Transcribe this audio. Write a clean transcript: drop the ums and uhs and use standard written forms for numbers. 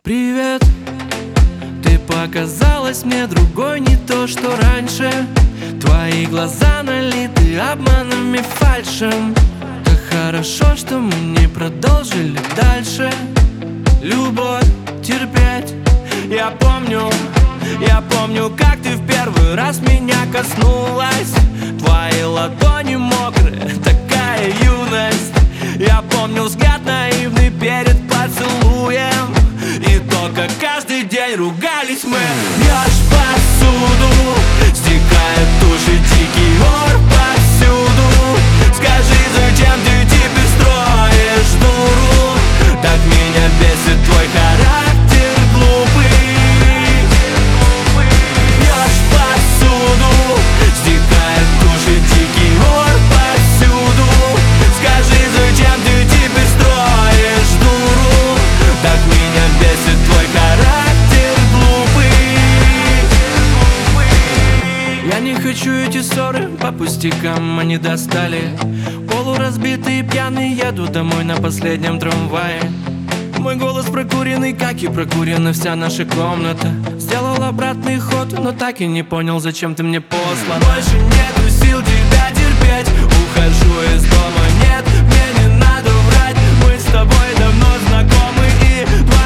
Привет, ты показалась мне другой, не то что раньше. Твои глаза налиты обманом и фальшем. Как хорошо, что мы не продолжили дальше. Любовь терпеть. Я помню, как ты в первый раз меня коснулась. Твои ладони мокрые, такая юность. Я помню взгляд наивный перед поцелуем. И то, как каждый день ругались мы. Бьешь посуду, стекает туши, дикий ор повсюду. Скажи, зачем ты теперь строишь дуру? Так меня бесит твой характер глупый. Бьешь посуду, стекает туши, дикий ор повсюду. Скажи, зачем ты теперь строишь дуру? Так меня бесит твой характер глупый. Я не хочу эти ссоры, по пустякам они достали. Полуразбитый и пьяный еду домой на последнем трамвае. Мой голос прокуренный, как и прокурена вся наша комната. Сделал обратный ход, но так и не понял, зачем ты мне послан. Больше нету сил тебя терпеть, ухожу из дома, нет, мне не надо врать. Мы с тобой давно знакомы, и